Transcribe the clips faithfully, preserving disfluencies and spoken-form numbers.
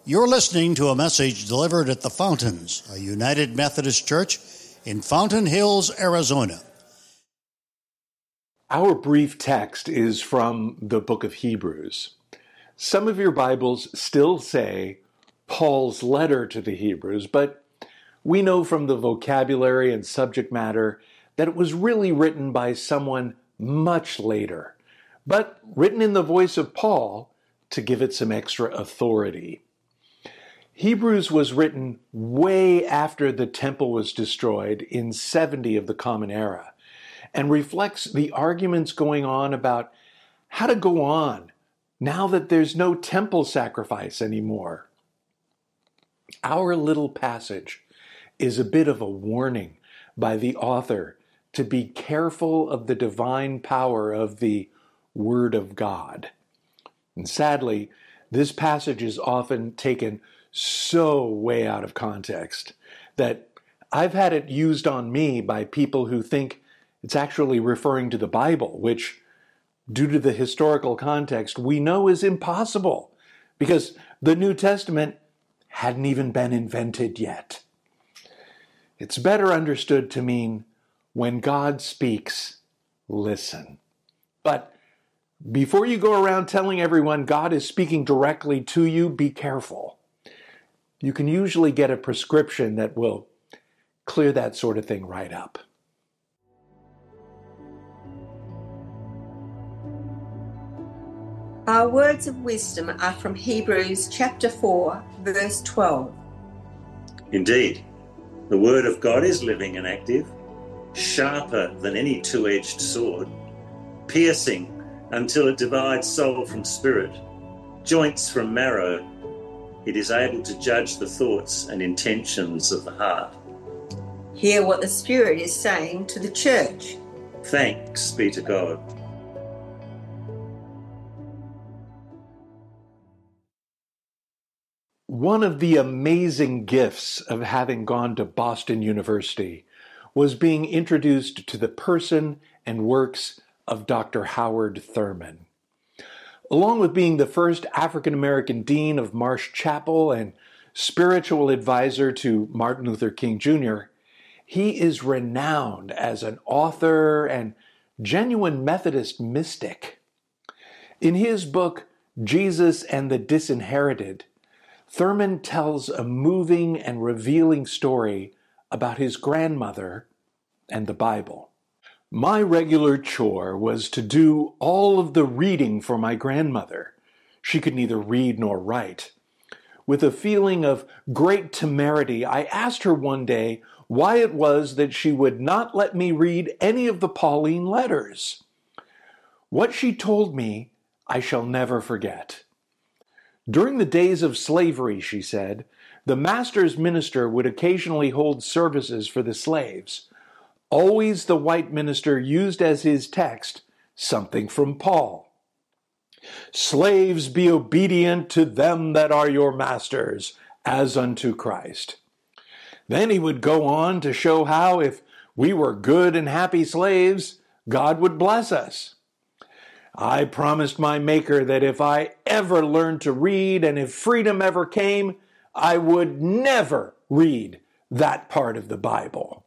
You're listening to a message delivered at the Fountains, a United Methodist Church in Fountain Hills, Arizona. Our brief text is from the book of Hebrews. Some of your Bibles still say Paul's letter to the Hebrews, but we know from the vocabulary and subject matter that it was really written by someone much later, but written in the voice of Paul to give it some extra authority. Hebrews was written way after the temple was destroyed in seventy of the Common Era, and reflects the arguments going on about how to go on now that there's no temple sacrifice anymore. Our little passage is a bit of a warning by the author to be careful of the divine power of the Word of God. And sadly, this passage is often taken so way out of context that I've had it used on me by people who think it's actually referring to the Bible, which, due to the historical context, we know is impossible because the New Testament hadn't even been invented yet. It's better understood to mean when God speaks, listen. But before you go around telling everyone God is speaking directly to you, be careful. You can usually get a prescription that will clear that sort of thing right up. Our words of wisdom are from Hebrews chapter four, verse twelve. Indeed, the word of God is living and active, sharper than any two-edged sword, piercing until it divides soul from spirit, joints from marrow. It is able to judge the thoughts and intentions of the heart. Hear what the Spirit is saying to the church. Thanks be to God. One of the amazing gifts of having gone to Boston University was being introduced to the person and works of Doctor Howard Thurman. Along with being the first African-American dean of Marsh Chapel and spiritual advisor to Martin Luther King Junior, he is renowned as an author and genuine Methodist mystic. In his book, Jesus and the Disinherited, Thurman tells a moving and revealing story about his grandmother and the Bible. My regular chore was to do all of the reading for my grandmother. She could neither read nor write. With a feeling of great temerity, I asked her one day why it was that she would not let me read any of the Pauline letters. What she told me, I shall never forget. During the days of slavery, she said, the master's minister would occasionally hold services for the slaves. Always the white minister used as his text something from Paul. Slaves, be obedient to them that are your masters, as unto Christ. Then he would go on to show how if we were good and happy slaves, God would bless us. I promised my Maker that if I ever learned to read and if freedom ever came, I would never read that part of the Bible.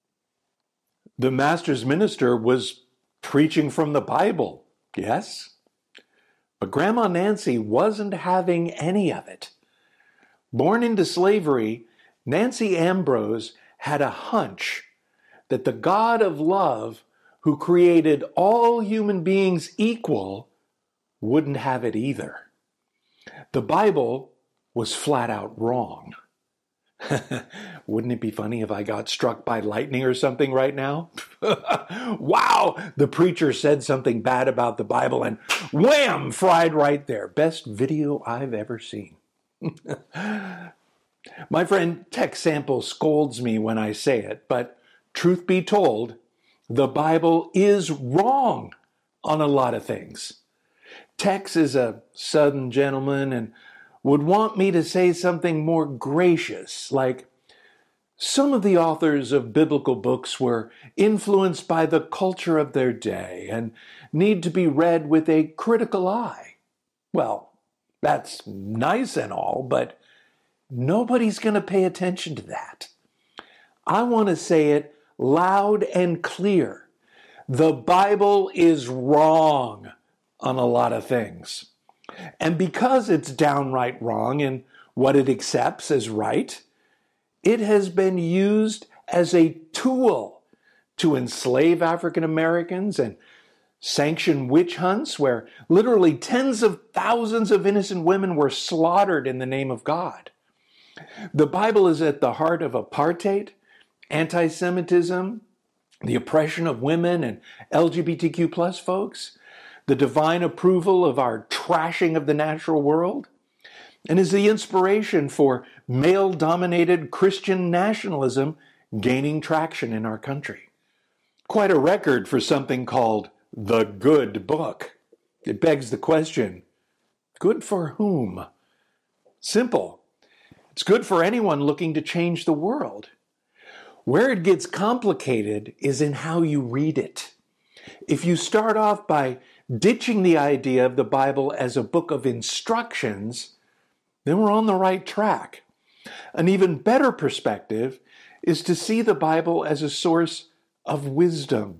The master's minister was preaching from the Bible, yes? But Grandma Nancy wasn't having any of it. Born into slavery, Nancy Ambrose had a hunch that the God of love, who created all human beings equal, wouldn't have it either. The Bible was flat out wrong. Wouldn't it be funny if I got struck by lightning or something right now? Wow, the preacher said something bad about the Bible and wham, fried right there. Best video I've ever seen. My friend Tech Sample scolds me when I say it, but truth be told, the Bible is wrong on a lot of things. Tex is a Southern gentleman and would want me to say something more gracious, like, some of the authors of biblical books were influenced by the culture of their day and need to be read with a critical eye. Well, that's nice and all, but nobody's going to pay attention to that. I want to say it loud and clear. The Bible is wrong on a lot of things. And because it's downright wrong in what it accepts as right, it has been used as a tool to enslave African Americans and sanction witch hunts where literally tens of thousands of innocent women were slaughtered in the name of God. The Bible is at the heart of apartheid, anti-Semitism, the oppression of women and L G B T Q plus folks, the divine approval of our trashing of the natural world, and is the inspiration for male-dominated Christian nationalism gaining traction in our country. Quite a record for something called the good book. It begs the question, good for whom? Simple. It's good for anyone looking to change the world. Where it gets complicated is in how you read it. If you start off by ditching the idea of the Bible as a book of instructions, then we're on the right track. An even better perspective is to see the Bible as a source of wisdom.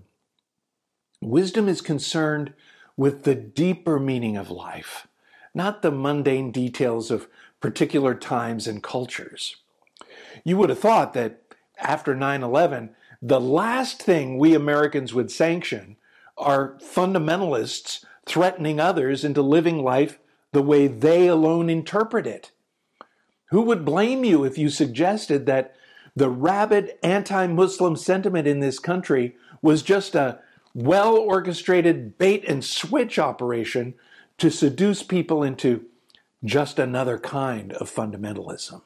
Wisdom is concerned with the deeper meaning of life, not the mundane details of particular times and cultures. You would have thought that after nine eleven, the last thing we Americans would sanction are fundamentalists threatening others into living life the way they alone interpret it. Who would blame you if you suggested that the rabid anti-Muslim sentiment in this country was just a well-orchestrated bait and switch operation to seduce people into just another kind of fundamentalism?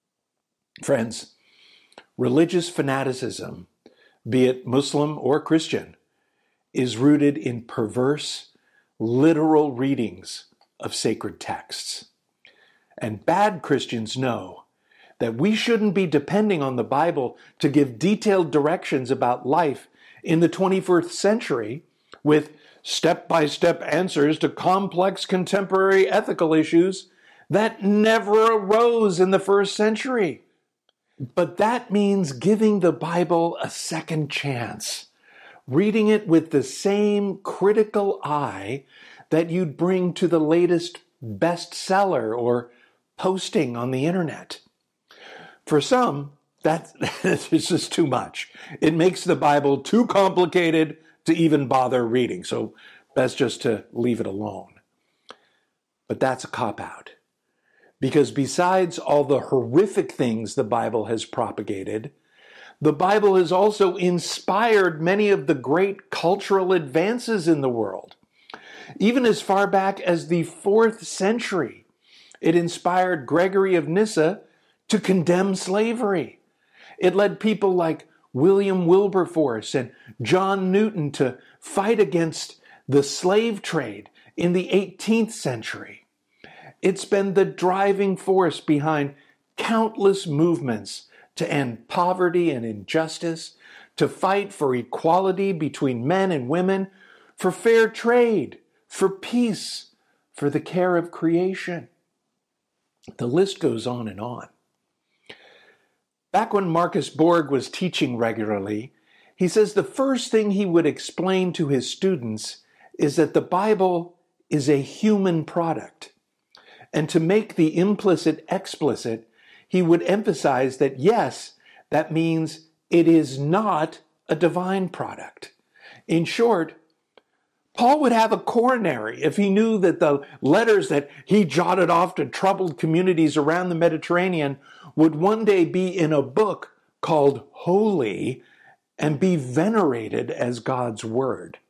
Friends, religious fanaticism, be it Muslim or Christian, is rooted in perverse, literal readings of sacred texts. And bad Christians know that we shouldn't be depending on the Bible to give detailed directions about life in the twenty-first century with step-by-step answers to complex contemporary ethical issues that never arose in the first century. But that means giving the Bible a second chance, reading it with the same critical eye that you'd bring to the latest bestseller or posting on the internet. For some, that is just too much. It makes the Bible too complicated to even bother reading, so best just to leave it alone. But that's a cop-out. Because besides all the horrific things the Bible has propagated, the Bible has also inspired many of the great cultural advances in the world. Even as far back as the fourth century, it inspired Gregory of Nyssa to condemn slavery. It led people like William Wilberforce and John Newton to fight against the slave trade in the eighteenth century. It's been the driving force behind countless movements to end poverty and injustice, to fight for equality between men and women, for fair trade, for peace, for the care of creation. The list goes on and on. Back when Marcus Borg was teaching regularly, he says the first thing he would explain to his students is that the Bible is a human product. And to make the implicit explicit, he would emphasize that yes, that means it is not a divine product. In short, Paul would have a coronary if he knew that the letters that he jotted off to troubled communities around the Mediterranean would one day be in a book called Holy and be venerated as God's Word.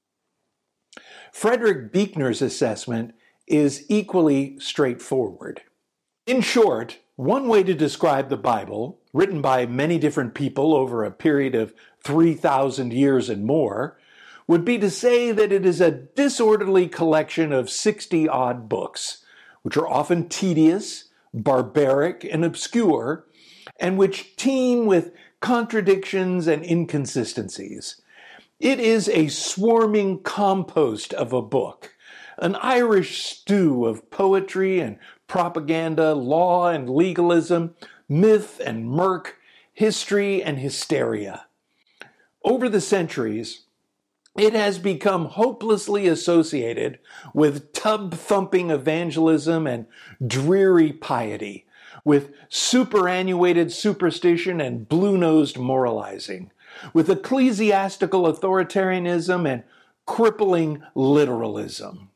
Frederick Buechner's assessment is equally straightforward. In short, one way to describe the Bible, written by many different people over a period of three thousand years and more, would be to say that it is a disorderly collection of sixty-odd books, which are often tedious, barbaric, and obscure, and which teem with contradictions and inconsistencies. It is a swarming compost of a book, an Irish stew of poetry and propaganda, law and legalism, myth and murk, history and hysteria. Over the centuries, it has become hopelessly associated with tub-thumping evangelism and dreary piety, with superannuated superstition and blue-nosed moralizing, with ecclesiastical authoritarianism and crippling literalism.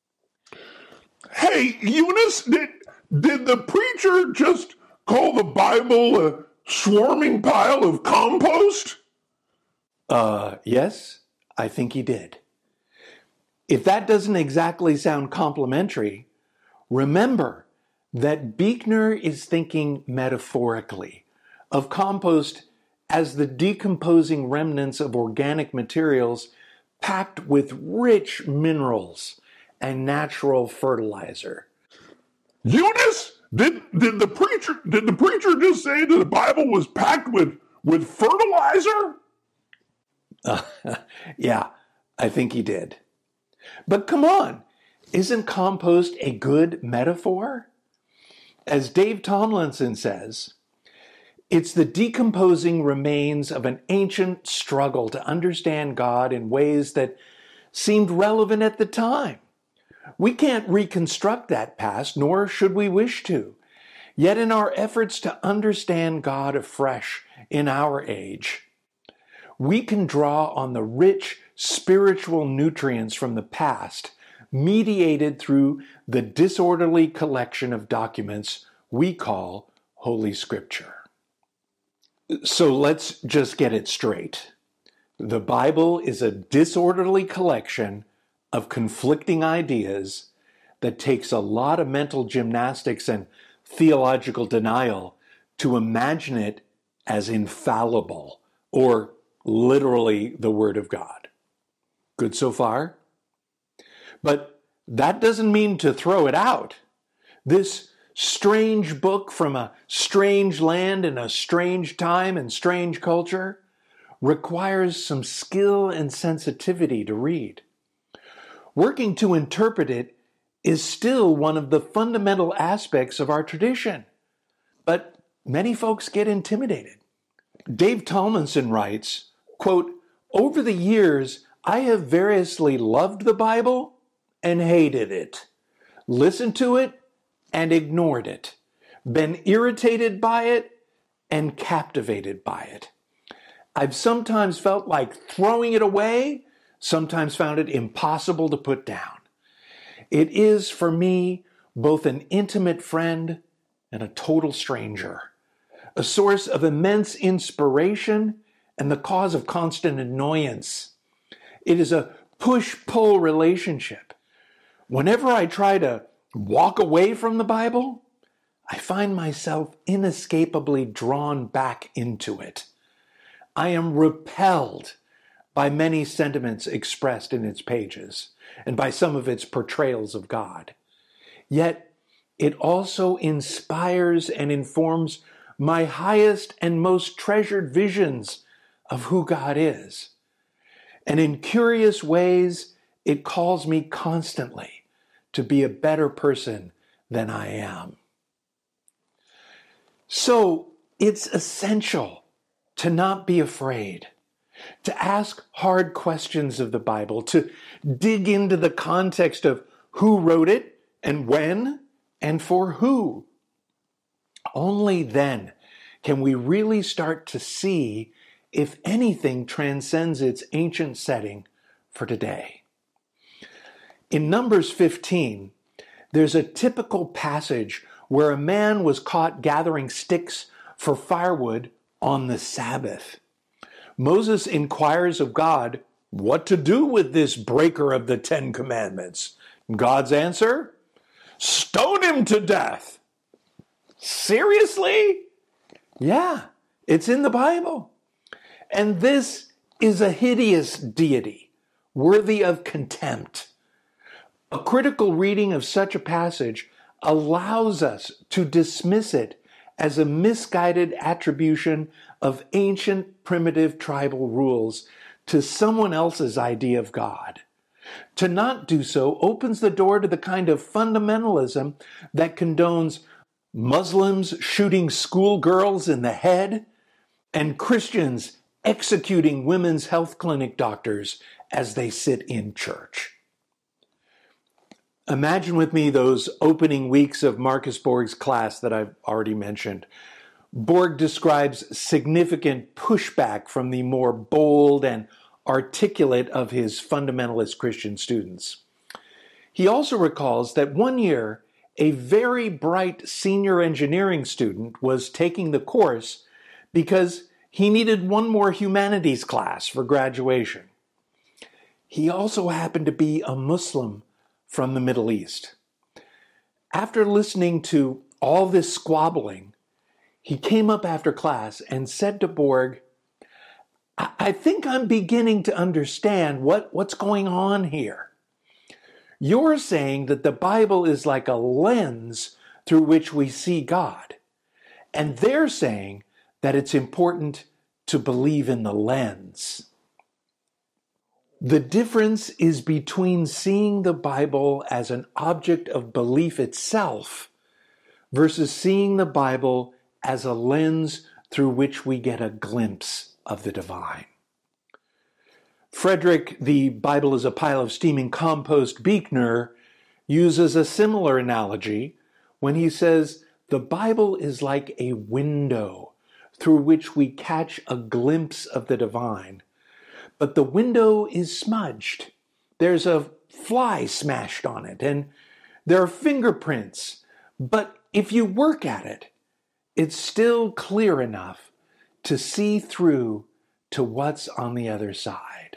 Hey, Eunice, did, did the preacher just call the Bible a swarming pile of compost? Uh, yes, I think he did. If that doesn't exactly sound complimentary, remember that Buechner is thinking metaphorically of compost as the decomposing remnants of organic materials packed with rich minerals and natural fertilizer. Eunice, did did the preacher did the preacher just say that the Bible was packed with with fertilizer? Uh, yeah, I think he did. But come on, isn't compost a good metaphor? As Dave Tomlinson says, it's the decomposing remains of an ancient struggle to understand God in ways that seemed relevant at the time. We can't reconstruct that past, nor should we wish to. Yet in our efforts to understand God afresh in our age, we can draw on the rich spiritual nutrients from the past, mediated through the disorderly collection of documents we call Holy Scripture. So let's just get it straight. The Bible is a disorderly collection of conflicting ideas that takes a lot of mental gymnastics and theological denial to imagine it as infallible or literally the Word of God. Good so far? But that doesn't mean to throw it out. This strange book from a strange land in a strange time and strange culture requires some skill and sensitivity to read. Working to interpret it is still one of the fundamental aspects of our tradition, but many folks get intimidated. Dave Tomlinson writes, quote, "Over the years, I have variously loved the Bible and hated it, listened to it and ignored it, been irritated by it and captivated by it. I've sometimes felt like throwing it away, sometimes found it impossible to put down. It is, for me, both an intimate friend and a total stranger, a source of immense inspiration and the cause of constant annoyance. It is a push-pull relationship. Whenever I try to walk away from the Bible, I find myself inescapably drawn back into it. I am repelled by many sentiments expressed in its pages and by some of its portrayals of God. Yet it also inspires and informs my highest and most treasured visions of who God is. And in curious ways, it calls me constantly to be a better person than I am. So it's essential to not be afraid, to ask hard questions of the Bible, to dig into the context of who wrote it and when and for who. Only then can we really start to see if anything transcends its ancient setting for today. In Numbers fifteen, there's a typical passage where a man was caught gathering sticks for firewood on the Sabbath. Moses inquires of God what to do with this breaker of the Ten Commandments. God's answer? Stone him to death. Seriously? Yeah, it's in the Bible. And this is a hideous deity, worthy of contempt. A critical reading of such a passage allows us to dismiss it as a misguided attribution of ancient primitive tribal rules to someone else's idea of God, To not do so opens the door to the kind of fundamentalism that condones Muslims shooting schoolgirls in the head and Christians executing women's health clinic doctors as they sit in church. Imagine with me those opening weeks of Marcus Borg's class that I've already mentioned. Borg describes significant pushback from the more bold and articulate of his fundamentalist Christian students. He also recalls that one year, a very bright senior engineering student was taking the course because he needed one more humanities class for graduation. He also happened to be a Muslim from the Middle East. After listening to all this squabbling, he came up after class and said to Borg, I think I'm beginning to understand what, what's going on here. You're saying that the Bible is like a lens through which we see God. And they're saying that it's important to believe in the lens. The difference is between seeing the Bible as an object of belief itself versus seeing the Bible as a lens through which we get a glimpse of the divine. Frederick, the Bible is a pile of steaming compost Buechner, uses a similar analogy when he says the Bible is like a window through which we catch a glimpse of the divine, but the window is smudged. There's a fly smashed on it, and there are fingerprints, but if you work at it, it's still clear enough to see through to what's on the other side.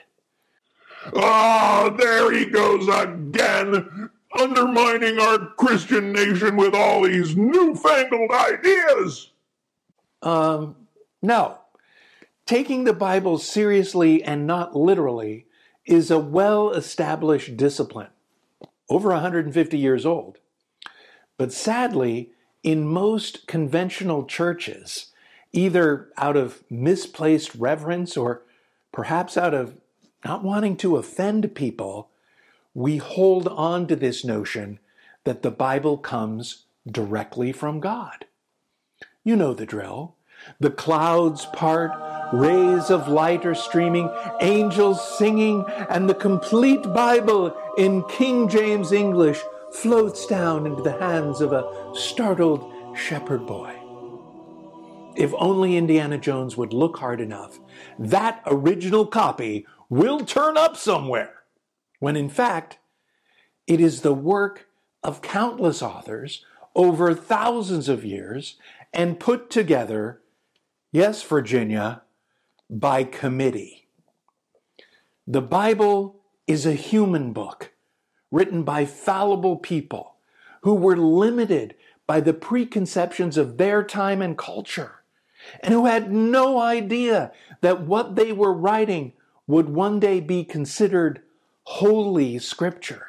Ah, there he goes again, undermining our Christian nation with all these newfangled ideas. Um, no. Taking the Bible seriously and not literally is a well-established discipline, over one hundred fifty years old. But sadly, in most conventional churches, either out of misplaced reverence or perhaps out of not wanting to offend people, we hold on to this notion that the Bible comes directly from God. You know the drill. The clouds part, rays of light are streaming, angels singing, and the complete Bible in King James English floats down into the hands of a startled shepherd boy. If only Indiana Jones would look hard enough, that original copy will turn up somewhere, when in fact, it is the work of countless authors over thousands of years and put together, yes, Virginia, by committee. The Bible is a human book written by fallible people who were limited by the preconceptions of their time and culture, and who had no idea that what they were writing would one day be considered holy scripture.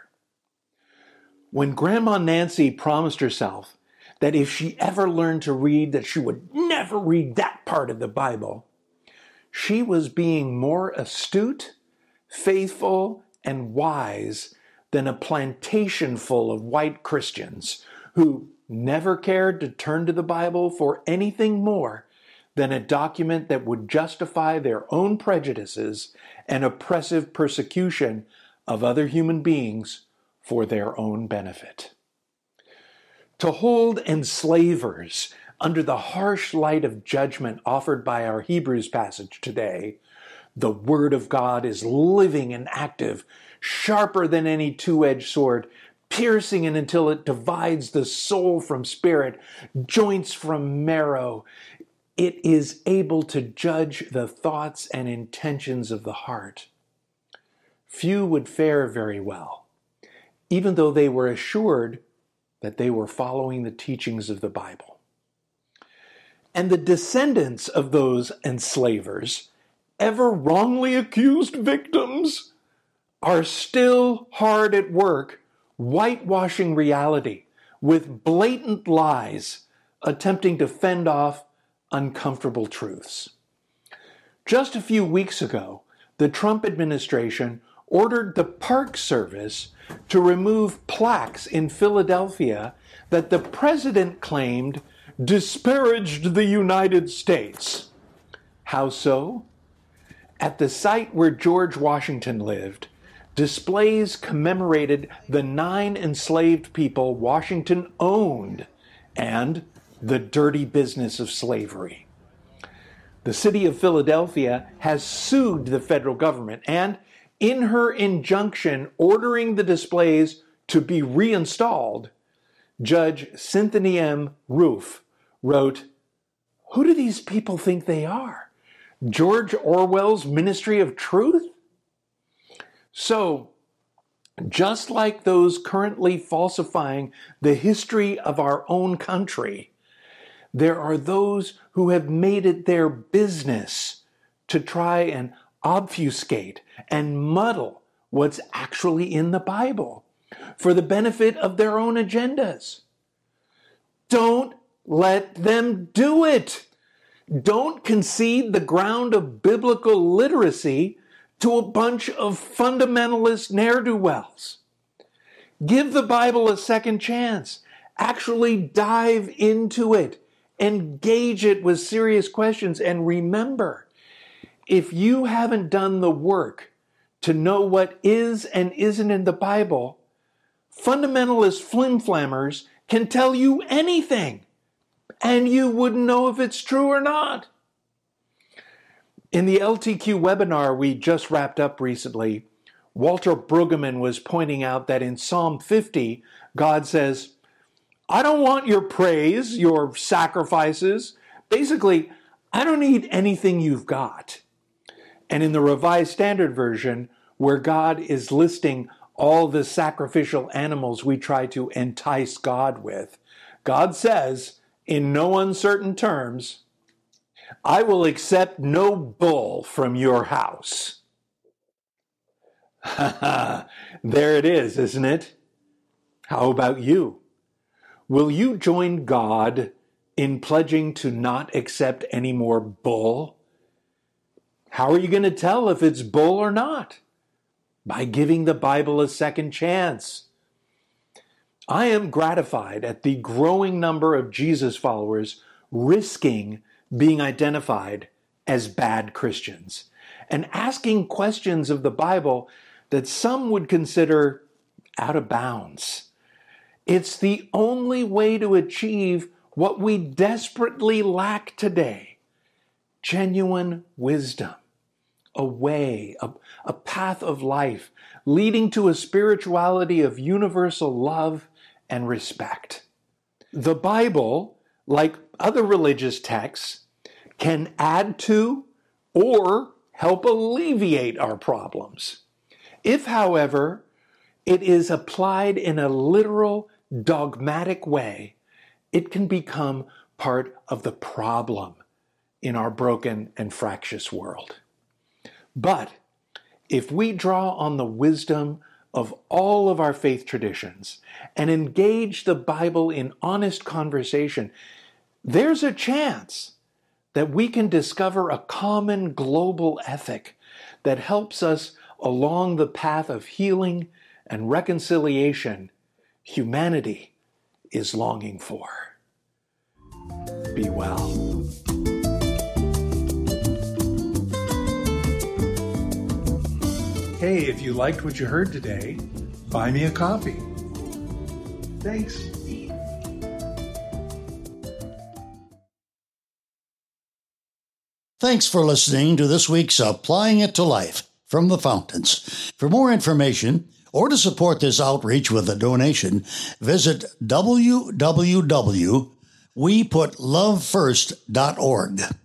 When Grandma Nancy promised herself that if she ever learned to read, that she would never read that part of the Bible, she was being more astute, faithful, and wise than a plantation full of white Christians who never cared to turn to the Bible for anything more than a document that would justify their own prejudices and oppressive persecution of other human beings for their own benefit. To hold enslavers under the harsh light of judgment offered by our Hebrews passage today, the Word of God is living and active, sharper than any two-edged sword, piercing it until it divides the soul from spirit, joints from marrow. It is able to judge the thoughts and intentions of the heart. Few would fare very well, even though they were assured that they were following the teachings of the Bible. And the descendants of those enslavers, ever wrongly accused victims, are still hard at work whitewashing reality with blatant lies, attempting to fend off uncomfortable truths. Just a few weeks ago, the Trump administration ordered the Park Service to remove plaques in Philadelphia that the president claimed disparaged the United States. How so? At the site where George Washington lived, displays commemorated the nine enslaved people Washington owned and the dirty business of slavery. The city of Philadelphia has sued the federal government, and in her injunction ordering the displays to be reinstalled, Judge Cynthia M. Roof wrote, "Who do these people think they are? George Orwell's Ministry of Truth?" So, just like those currently falsifying the history of our own country, there are those who have made it their business to try and obfuscate and muddle what's actually in the Bible for the benefit of their own agendas. Don't let them do it. Don't concede the ground of biblical literacy to a bunch of fundamentalist ne'er-do-wells. Give the Bible a second chance. Actually dive into it. Engage it with serious questions. And remember, if you haven't done the work to know what is and isn't in the Bible, fundamentalist flim-flammers can tell you anything, and you wouldn't know if it's true or not. In the L T Q webinar we just wrapped up recently, Walter Brueggemann was pointing out that in Psalm fifty, God says, "I don't want your praise, your sacrifices. Basically, I don't need anything you've got." And in the Revised Standard Version, where God is listing all the sacrificial animals we try to entice God with, God says, in no uncertain terms, "I will accept no bull from your house." There it is, isn't it? How about you? Will you join God in pledging to not accept any more bull? How are you going to tell if it's bull or not? By giving the Bible a second chance. I am gratified at the growing number of Jesus followers risking being identified as bad Christians and asking questions of the Bible that some would consider out of bounds. It's the only way to achieve what we desperately lack today: genuine wisdom, a way, a, a path of life leading to a spirituality of universal love and respect. The Bible, like other religious texts, can add to or help alleviate our problems. If, however, it is applied in a literal, dogmatic way, it can become part of the problem in our broken and fractious world. But if we draw on the wisdom of all of our faith traditions and engage the Bible in honest conversation, there's a chance that we can discover a common global ethic that helps us along the path of healing and reconciliation humanity is longing for. Be well. Hey, if you liked what you heard today, buy me a coffee. Thanks. Thanks for listening to this week's Applying It to Life from the Fountains. For more information or to support this outreach with a donation, visit w w w dot we put love first dot org.